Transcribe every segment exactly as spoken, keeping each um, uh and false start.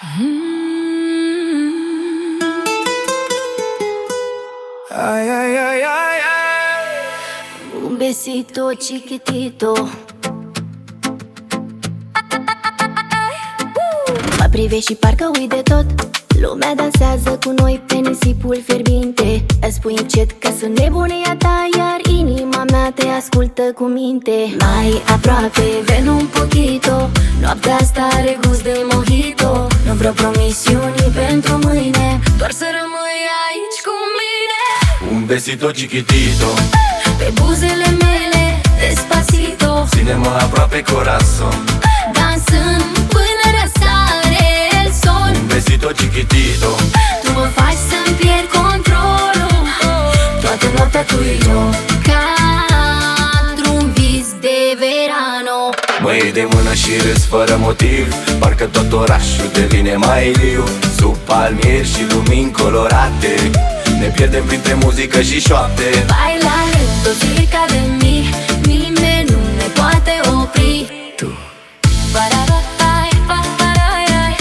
Ay, ay, ay, ay, ay. Un besito chiquitito. Mă privești și parcă uit de tot. Lumea dansează cu noi pe nisipul fierbinte. Îți spui încet că sunt nebunia ta, iar inima mea te ascultă cu minte. Mai aproape, ven un poquito. Noaptea asta are gust de mojito. Nu vreau promisiuni pentru mâine, doar să rămâi aici cu mine. Un besito chiquitito. Pe buzele mele, despacito. Ține-mă aproape corazon. Dansând până răsare el sol. Un besito chiquitito. Tu mă faci să-mi pierd controlul. Toată noaptea tu și eu, ca într-un vis de verano. Mă iei de mână și râs fără motiv. Parcă tot orașul devine mai liu. Sub palmieri și lumini colorate. Ne pierdem printre muzică și șoapte. Baila lento, cerca de mí. Nimeni nu ne poate opri. Tu. Pararatai, pararatai.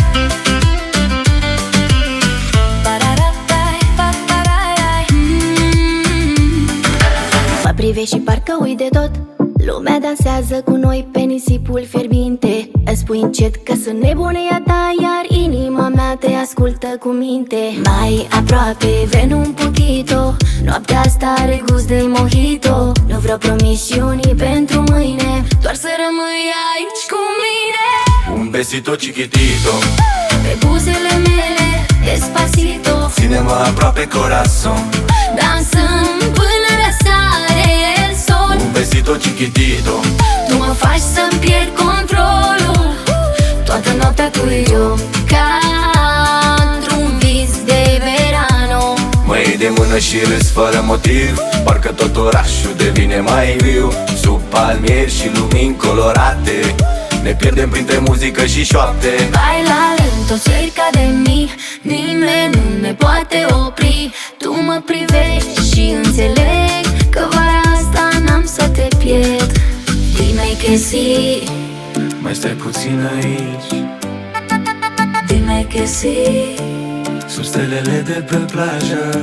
Pararatai, pararatai. Mm. Mă privești și parcă uit de tot. Lumea dansează cu noi pe nisipul fierbinte. Îți spui încet că sunt nebunia ta, iar inima mea te ascultă cu minte. Mai aproape, ven un poquito. Noaptea asta are gust de mojito. Nu vreau promisiuni pentru mâine, doar să rămâi aici cu mine. Un besito chiquitito. Pe buzele mele, despacito. Ține-mă aproape corazon. Dansând până răsare el sol. Un besito chiquitito. Tu mă faci să-mi pierd controlul. Toată noaptea tu și eu, ca într-un vis de verano. Mă iei de mână și râs fără motiv. Parcă tot orașul devine mai viu. Sub palmieri și lumini colorate. Ne pierdem printre muzică și șoapte. Baila lento, cerca de mí. Nimeni nu ne poate opri. Tu mă privești și înțeleg că vara asta n-am să te pierd. Dime que sí, Mai stai puțin aici, dime que sí. sub stelele de pe plajă.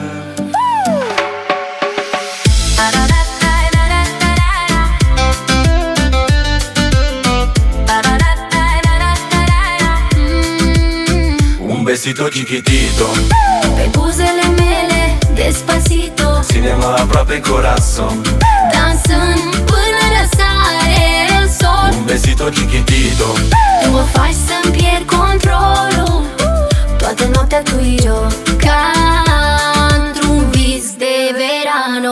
Un besito chiquitito. Pe buzele mele, despacito. Ține-mă aproape corazon. Dansând până răsare el sol. Un besito chiquitito. Tu mă faci să-mi pierd controlul. Toată noaptea tu și eu, ca într-un vis de verano.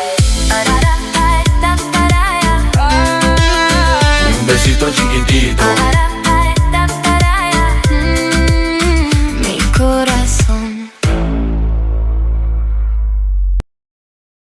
Un besito chiquitito.